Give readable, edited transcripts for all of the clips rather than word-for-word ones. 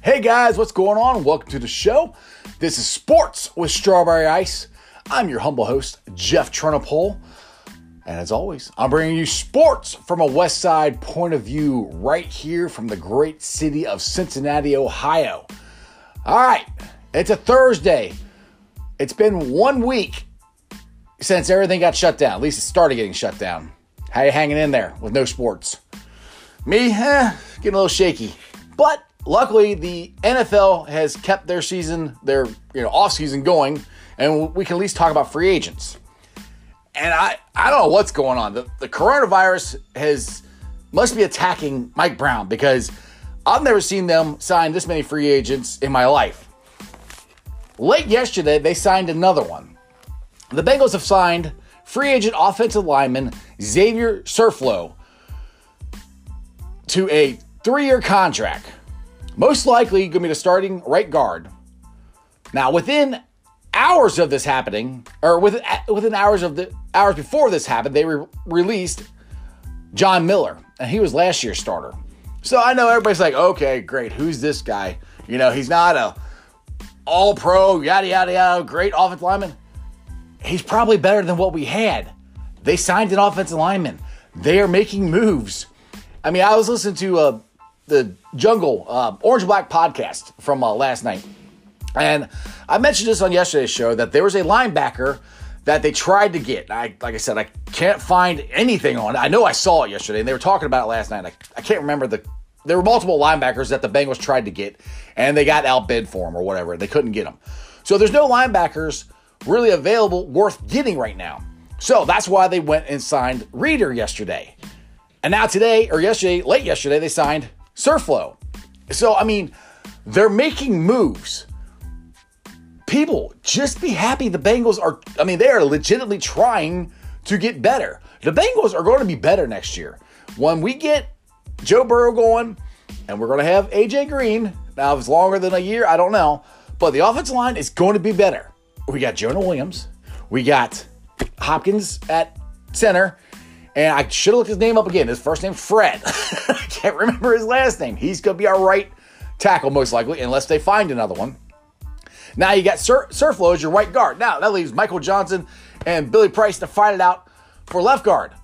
Hey guys, what's going on? Welcome to the show. This is Sports with Strawberry Ice. I'm your humble host, Jeff Trunapole. And as always, I'm bringing you sports from a West Side point of view right here from the great city of Cincinnati, Ohio. All right, it's a Thursday. It's been 1 week since everything got shut down. At least it started getting shut down. How you hanging in there with no sports? Me, getting a little shaky. But luckily, the NFL has kept their season, their off season going, and we can at least talk about free agents. And I don't know what's going on. The coronavirus must be attacking Mike Brown because I've never seen them sign this many free agents in my life. Late yesterday, they signed another one. The Bengals have signed free agent offensive lineman Xavier Surflow to a 3-year contract. Most likely going to be the starting right guard. Now, within hours of this happening, or within hours before this happened, they released John Miller, and he was last year's starter. So I know everybody's like, okay, great, who's this guy? He's not a all-pro, yada, yada, yada, great offensive lineman. He's probably better than what we had. They signed an offensive lineman. They are making moves. I mean, I was listening to the Jungle Orange Black podcast from last night. And I mentioned this on yesterday's show that there was a linebacker that they tried to get. Like I said, I can't find anything on it. I know I saw it yesterday, and they were talking about it last night. I can't remember there were multiple linebackers that the Bengals tried to get, and they got outbid for them or whatever. They couldn't get them. So there's no linebackers really available worth getting right now. So that's why they went and signed Reeder yesterday. And now late yesterday, they signed Surflow. So, I mean, they're making moves. People, just be happy the Bengals they are legitimately trying to get better. The Bengals are going to be better next year. When we get Joe Burrow going, and we're going to have AJ Green. Now, if it's longer than a year, I don't know. But the offensive line is going to be better. We got Jonah Williams. We got Hopkins at center. And I should have looked his name up again. His first name, Fred. I can't remember his last name. He's going to be our right tackle, most likely, unless they find another one. Now you got Surflow as your right guard. Now, that leaves Michael Johnson and Billy Price to fight it out for left guard.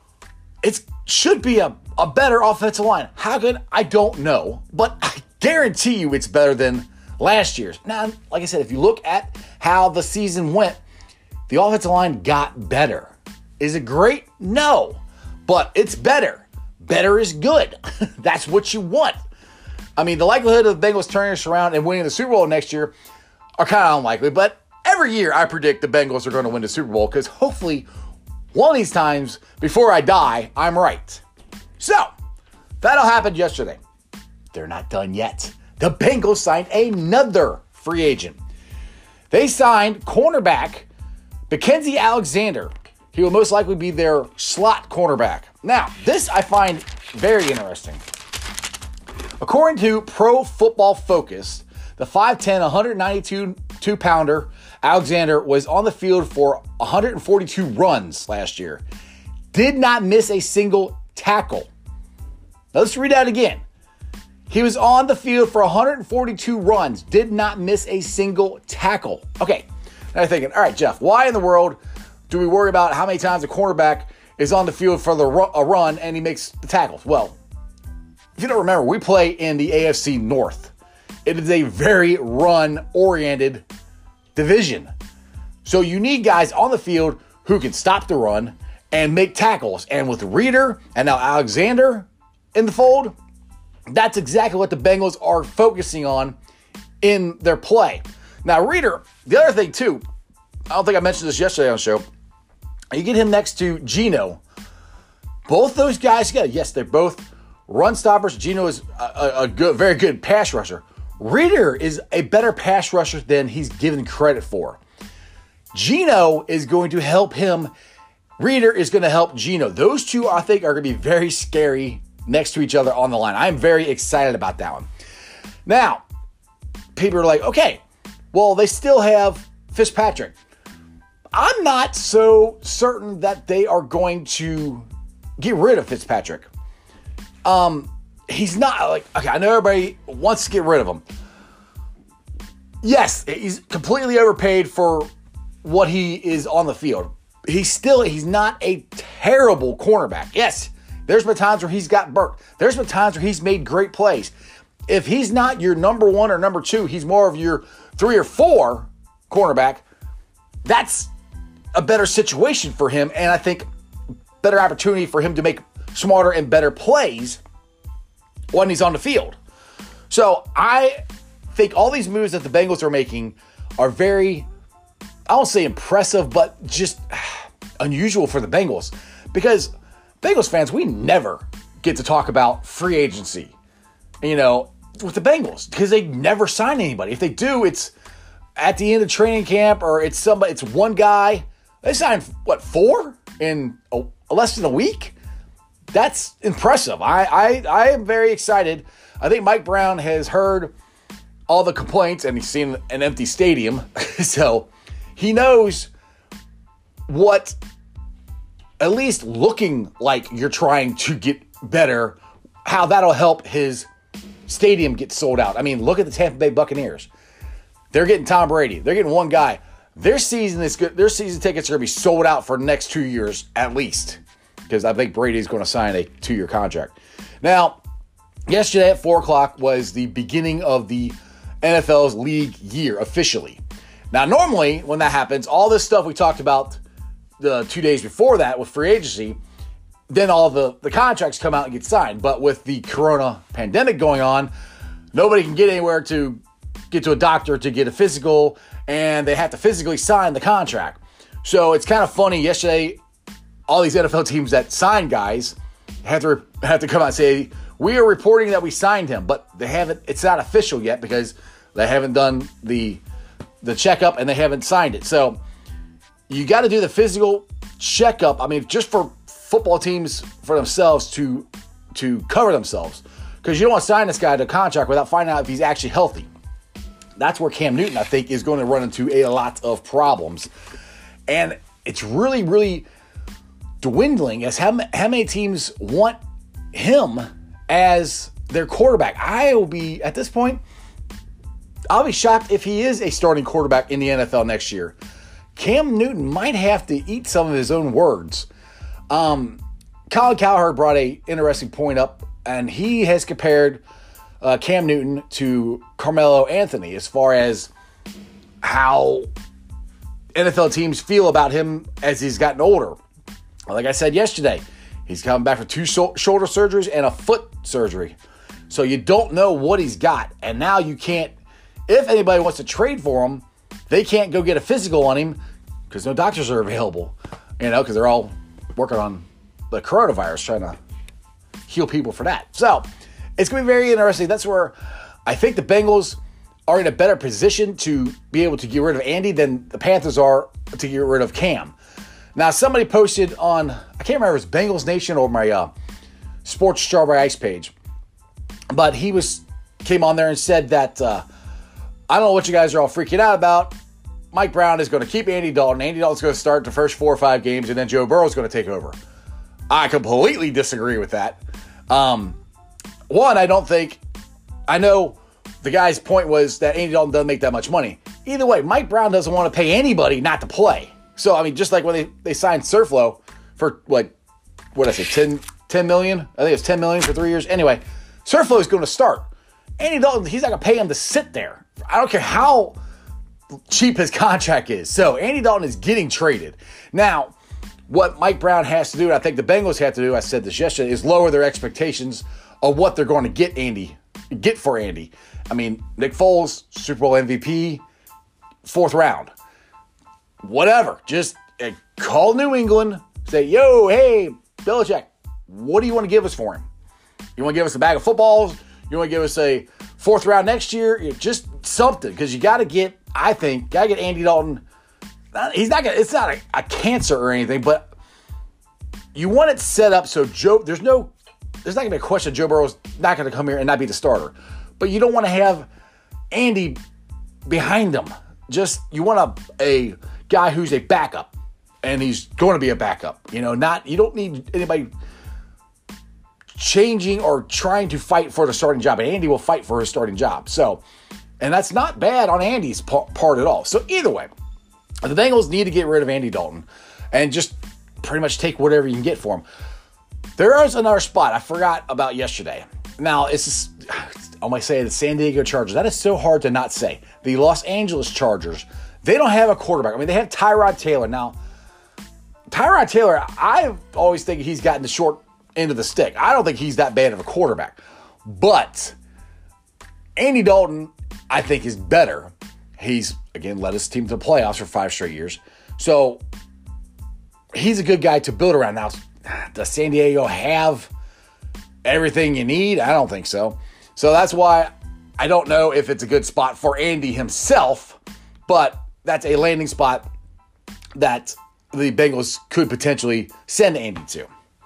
It should be a better offensive line. How good? I don't know. But I guarantee you it's better than last year's. Now, like I said, if you look at how the season went, the offensive line got better. Is it great? No. But it's better. Better is good. That's what you want. I mean, the likelihood of the Bengals turning this around and winning the Super Bowl next year are kind of unlikely. But every year I predict the Bengals are going to win the Super Bowl because hopefully one of these times before I die, I'm right. So, that'll happen yesterday. They're not done yet. The Bengals signed another free agent. They signed cornerback Mackensie Alexander. He will most likely be their slot cornerback. Now, this I find very interesting. According to Pro Football Focus, the 5'10", 192-pounder Alexander was on the field for 142 runs last year. Did not miss a single tackle. Now, let's read that again. He was on the field for 142 runs. Did not miss a single tackle. Okay, now you're thinking, all right, Jeff, why in the world do we worry about how many times a cornerback is on the field for a run and he makes the tackles? Well, if you don't remember, we play in the AFC North. It is a very run-oriented division. So you need guys on the field who can stop the run and make tackles. And with Reeder and now Alexander in the fold, that's exactly what the Bengals are focusing on in their play. Now, Reeder, the other thing too, I don't think I mentioned this yesterday on the show. You get him next to Geno. Both those guys together, yes, they're both run stoppers. Geno is a very good pass rusher. Reeder is a better pass rusher than he's given credit for. Geno is going to help him. Reeder is going to help Geno. Those two, I think, are going to be very scary next to each other on the line. I'm very excited about that one. Now, people are like, okay, well, they still have Fitzpatrick. I'm not so certain that they are going to get rid of Fitzpatrick. he's not like, okay, I know everybody wants to get rid of him. Yes, he's completely overpaid for what he is on the field. He's not a terrible cornerback. Yes, there's been times where he's got burnt. There's been times where he's made great plays. If he's not your number one or number two, he's more of your 3 or 4 cornerback. That's a better situation for him, and I think better opportunity for him to make smarter and better plays when he's on the field. So I think all these moves that the Bengals are making are very, I won't say impressive, but just unusual for the Bengals. Because Bengals fans, we never get to talk about free agency, with the Bengals, because they never sign anybody. If they do, it's at the end of training camp, or it's one guy. They signed, 4 in less than a week? That's impressive. I am very excited. I think Mike Brown has heard all the complaints, and he's seen an empty stadium. So he knows what, at least looking like you're trying to get better, how that'll help his stadium get sold out. I mean, look at the Tampa Bay Buccaneers. They're getting Tom Brady. They're getting one guy. Their season is good. Their season tickets are going to be sold out for the next 2 years at least, because I think Brady's going to sign a 2-year contract. Now, yesterday at 4 o'clock was the beginning of the NFL's league year officially. Now, normally when that happens, all this stuff we talked about the 2 days before that with free agency, then all the contracts come out and get signed. But with the corona pandemic going on, nobody can get anywhere to get to a doctor to get a physical, and they have to physically sign the contract. So it's kind of funny. Yesterday, all these NFL teams that sign guys have to come out and say, we are reporting that we signed him, but they haven't. It's not official yet because they haven't done the checkup and they haven't signed it. So you got to do the physical checkup. I mean, just for football teams, for themselves to cover themselves, because you don't want to sign this guy to a contract without finding out if he's actually healthy. That's where Cam Newton, I think, is going to run into a lot of problems. And it's really, really dwindling as how many teams want him as their quarterback. I'll be shocked if he is a starting quarterback in the NFL next year. Cam Newton might have to eat some of his own words. Colin Cowherd brought an interesting point up, and he has compared Cam Newton to Carmelo Anthony as far as how NFL teams feel about him as he's gotten older. Like I said yesterday, he's coming back from 2 shoulder surgeries and a foot surgery. So you don't know what he's got. And now you can't, if anybody wants to trade for him, they can't go get a physical on him because no doctors are available, because they're all working on the coronavirus, trying to heal people for that. So it's going to be very interesting. That's where I think the Bengals are in a better position to be able to get rid of Andy than the Panthers are to get rid of Cam. Now, somebody posted on, I can't remember if it was Bengals Nation or my Sports Strawberry Ice page, but he came on there and said that, I don't know what you guys are all freaking out about. Mike Brown is going to keep Andy Dalton. Andy Dalton's going to start the first 4 or 5 games, and then Joe Burrow is going to take over. I completely disagree with that. One, I know the guy's point was that Andy Dalton doesn't make that much money. Either way, Mike Brown doesn't want to pay anybody not to play. So, I mean, just like when they signed Surflow for, what did I say, $10 million? I think it's $10 million for 3 years. Anyway, Surflow is going to start. Andy Dalton, he's not going to pay him to sit there. I don't care how cheap his contract is. So, Andy Dalton is getting traded. Now, what Mike Brown has to do, and I think the Bengals have to do, I said this yesterday, is lower their expectations of what they're going to get for Andy. I mean, Nick Foles, Super Bowl MVP, 4th round. Whatever. Just call New England, say, yo, hey, Belichick, what do you want to give us for him? You want to give us a bag of footballs? You want to give us a 4th round next year? Just something, because you got to get Andy Dalton. It's not a cancer or anything, but you want it set up so there's not going to be a question Joe Burrow's not going to come here and not be the starter. But you don't want to have Andy behind him. You want a guy who's a backup, and he's going to be a backup. You don't need anybody changing or trying to fight for the starting job. And Andy will fight for his starting job. So, and that's not bad on Andy's part at all. So either way, the Bengals need to get rid of Andy Dalton and just pretty much take whatever you can get for him. There is another spot I forgot about yesterday. Now, I might say the San Diego Chargers. That is so hard to not say. The Los Angeles Chargers, they don't have a quarterback. I mean, they have Tyrod Taylor. Now, Tyrod Taylor, I always think he's gotten the short end of the stick. I don't think he's that bad of a quarterback. But Andy Dalton, I think, is better. He's, again, led his team to the playoffs for 5 straight years. So he's a good guy to build around. Now, does San Diego have everything you need? I don't think so. So that's why I don't know if it's a good spot for Andy himself, but that's a landing spot that the Bengals could potentially send Andy to.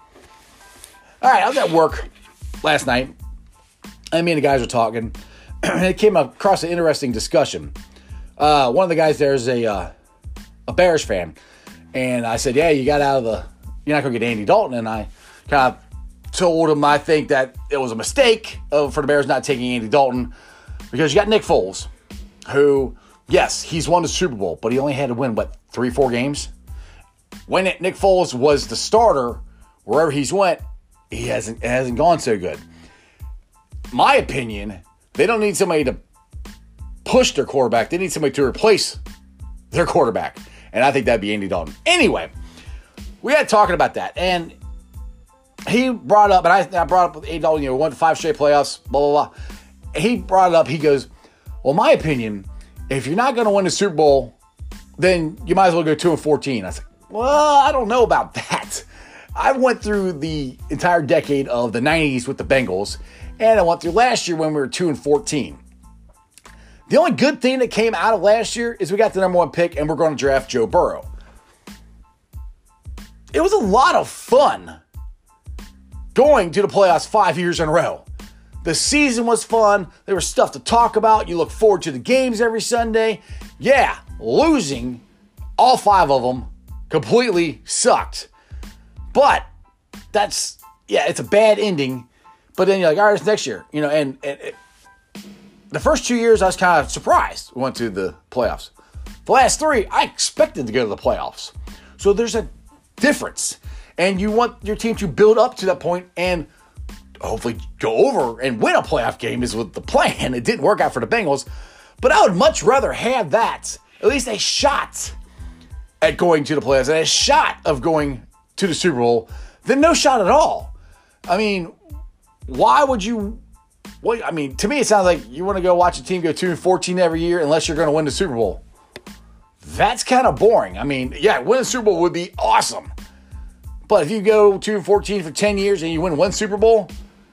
All right, I was at work last night, and me and the guys were talking, and it came across an interesting discussion. One of the guys there is a Bears fan, and I said, yeah, you're not going to get Andy Dalton, and I kind of told him I think that it was a mistake for the Bears not taking Andy Dalton because you got Nick Foles, who, yes, he's won the Super Bowl, but he only had to win, 3-4 games? When Nick Foles was the starter, wherever he's went, it hasn't gone so good. My opinion, they don't need somebody to push their quarterback. They need somebody to replace their quarterback, and I think that'd be Andy Dalton. Anyway, we had talking about that, and he brought up, and I brought up with Andy Dalton, won 5 straight playoffs, blah, blah, blah. He brought it up. He goes, well, my opinion, if you're not going to win the Super Bowl, then you might as well go 2-14. I was like, well, I don't know about that. I went through the entire decade of the 90s with the Bengals, and I went through last year when we were 2-14. The only good thing that came out of last year is we got the number 1 pick, and we're going to draft Joe Burrow. It was a lot of fun going to the playoffs 5 years in a row. The season was fun. There was stuff to talk about. You look forward to the games every Sunday. Yeah, losing all 5 of them completely sucked. But it's a bad ending. But then you're like, all right, it's next year. And the first 2 years I was kind of surprised we went to the playoffs. The last 3, I expected to go to the playoffs. So there's a difference. And you want your team to build up to that point and hopefully go over and win a playoff game is what the plan. It didn't work out for the Bengals. But I would much rather have that, at least a shot at going to the playoffs and a shot of going to the Super Bowl than no shot at all. I mean, why would you? Well, I mean, to me, it sounds like you want to go watch a team go 2-14 every year unless you're going to win the Super Bowl. That's kind of boring. I mean, yeah, winning the Super Bowl would be awesome. But if you go 2-14 for 10 years and you win 1 Super Bowl,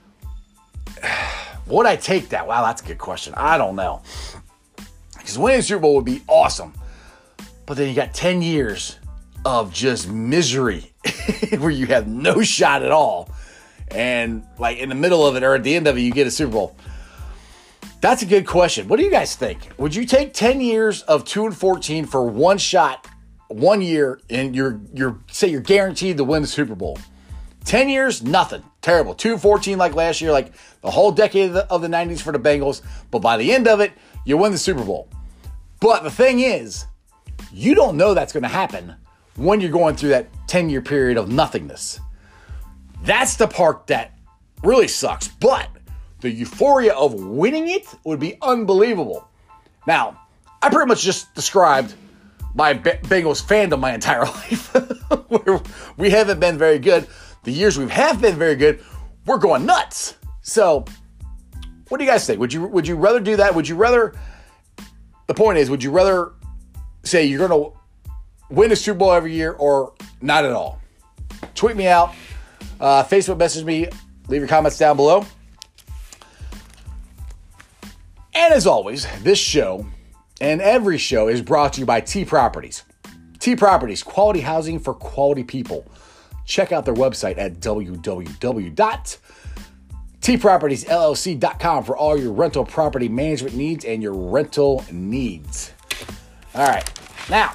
would I take that? Wow, that's a good question. I don't know. Because winning the Super Bowl would be awesome. But then you got 10 years of just misery where you have no shot at all. And like in the middle of it or at the end of it, you get a Super Bowl. That's a good question. What do you guys think? Would you take 10 years of 2-14 for 1 shot, 1 year, and you're guaranteed to win the Super Bowl? 10 years, nothing. Terrible. 2-14 like last year, like the whole decade of the 90s for the Bengals. But by the end of it, you win the Super Bowl. But the thing is, you don't know that's going to happen when you're going through that 10-year period of nothingness. That's the part that really sucks. But the euphoria of winning it would be unbelievable. Now, I pretty much just described my Bengals fandom my entire life. Where we haven't been very good. The years we have been very good, we're going nuts. So, what do you guys think? Would you rather do that? Would you rather, the point is, would you rather say you're going to win a Super Bowl every year or not at all? Tweet me out. Facebook message me. Leave your comments down below. And as always, this show and every show is brought to you by T Properties. T Properties, quality housing for quality people. Check out their website at www.tpropertiesllc.com for all your rental property management needs and your rental needs. All right. Now,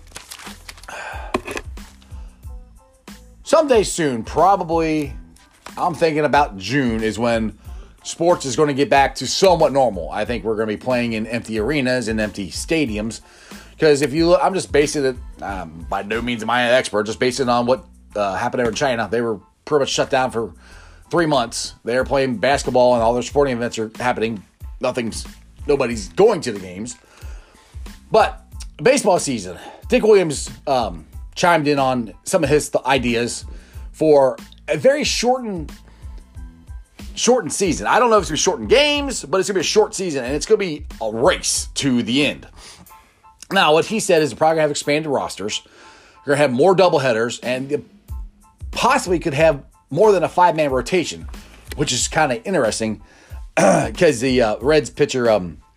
someday soon, probably I'm thinking about June is when sports is going to get back to somewhat normal. I think we're going to be playing in empty arenas and empty stadiums. Because if you look, I'm just basing it, by no means am I an expert, just basing it on what happened over in China. They were pretty much shut down for 3 months. They're playing basketball and all their sporting events are happening. Nobody's going to the games. But baseball season, Dick Williams chimed in on some of his ideas for a very shortened season. I don't know if it's going to be shortened games, but it's going to be a short season, and it's going to be a race to the end. Now, what he said is they're probably going to have expanded rosters. You're going to have more doubleheaders, and possibly could have more than a 5-man rotation, which is kind of interesting because the Reds pitcher,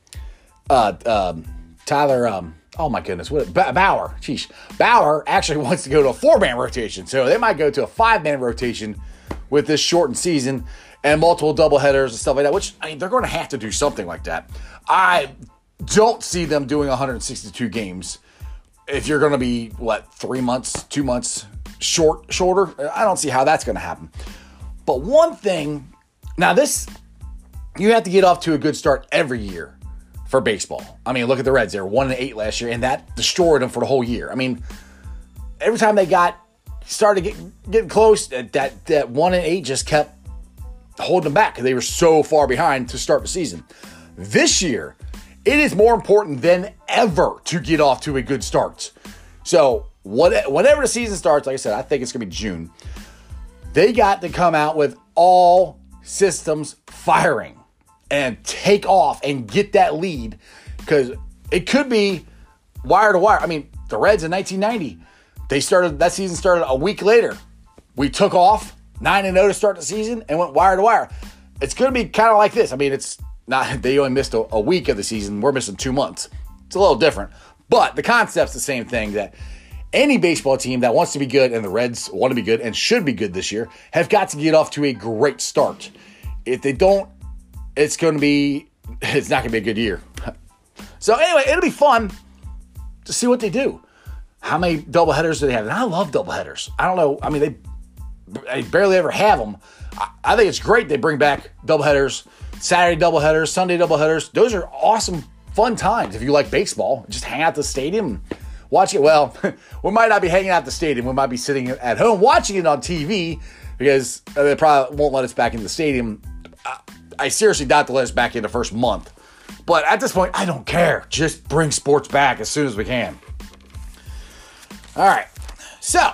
Tyler, oh my goodness, Bauer. Sheesh. Bauer actually wants to go to a 4-man rotation. So they might go to a 5-man rotation with this shortened season and multiple doubleheaders and stuff like that, which, I mean, they're going to have to do something like that. I don't see them doing 162 games if you're going to be, 3 months, 2 months shorter. I don't see how that's going to happen. But one thing, now this, you have to get off to a good start every year for baseball. I mean, look at the Reds. They were 1-8 last year, and that destroyed them for the whole year. I mean, every time they started getting close, that 1-8 just kept holding them back because they were so far behind to start the season. This year, it is more important than ever to get off to a good start. So whenever the season starts, like I said, I think it's going to be June. They got to come out with all systems firing and take off and get that lead because it could be wire to wire. I mean, the Reds in 1990, that season started a week later. We took off 9-0 to start the season and went wire to wire. It's going to be kind of like this. I mean, it's not, they only missed a week of the season. We're missing 2 months. It's a little different, but the concept's the same thing, that any baseball team that wants to be good, and the Reds want to be good and should be good this year, have got to get off to a great start. If they don't, it's not going to be a good year. So anyway, it'll be fun to see what they do. How many doubleheaders do they have? And I love doubleheaders. I don't know. I mean, they barely ever have them. I think it's great they bring back doubleheaders, Saturday doubleheaders, Sunday doubleheaders. Those are awesome, fun times. If you like baseball, just hang out at the stadium, watch it. Well, we might not be hanging out at the stadium. We might be sitting at home watching it on TV because they probably won't let us back into the stadium. I seriously doubt they'll let us back in the first month. But at this point, I don't care. Just bring sports back as soon as we can. All right. So,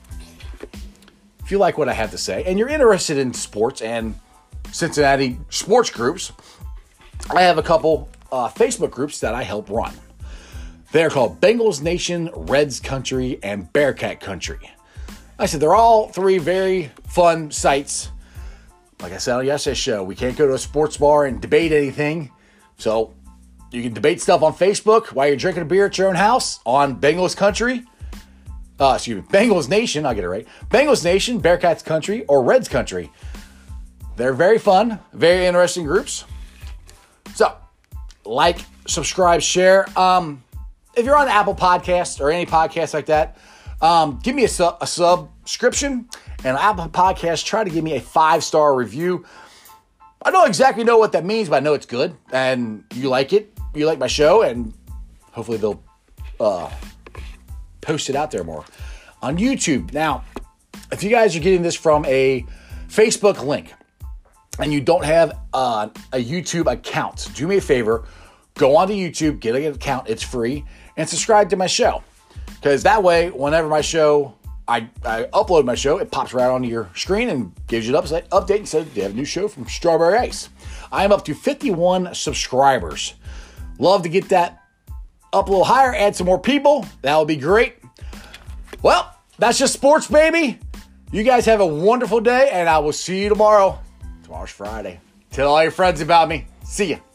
if you like what I have to say and you're interested in sports and Cincinnati sports groups, I have a couple Facebook groups that I help run. They're called Bengals Nation, Reds Country, and Bearcat Country. Like I said, they're all three very fun sites. Like I said on yesterday's show, we can't go to a sports bar and debate anything. So you can debate stuff on Facebook while you're drinking a beer at your own house on Bengals Country. Bengals Nation, I'll get it right. Bengals Nation, Bearcats Country, or Reds Country. They're very fun, very interesting groups. So, like, subscribe, share. If you're on Apple Podcasts or any podcast like that, give me a subscription. And Apple Podcasts, try to give me a 5-star review. I don't exactly know what that means, but I know it's good. And you like it. You like my show. And hopefully they'll post it out there more. On YouTube. Now, if you guys are getting this from a Facebook link and you don't have a YouTube account, do me a favor. Go onto YouTube, get an account. It's free. And subscribe to my show. Because that way, whenever my show... I upload my show, it pops right onto your screen and gives you an update and says they have a new show from Strawberry Ice. I am up to 51 subscribers. Love to get that up a little higher, add some more people. That would be great. Well, that's just sports, baby. You guys have a wonderful day, and I will see you tomorrow. Tomorrow's Friday. Tell all your friends about me. See ya.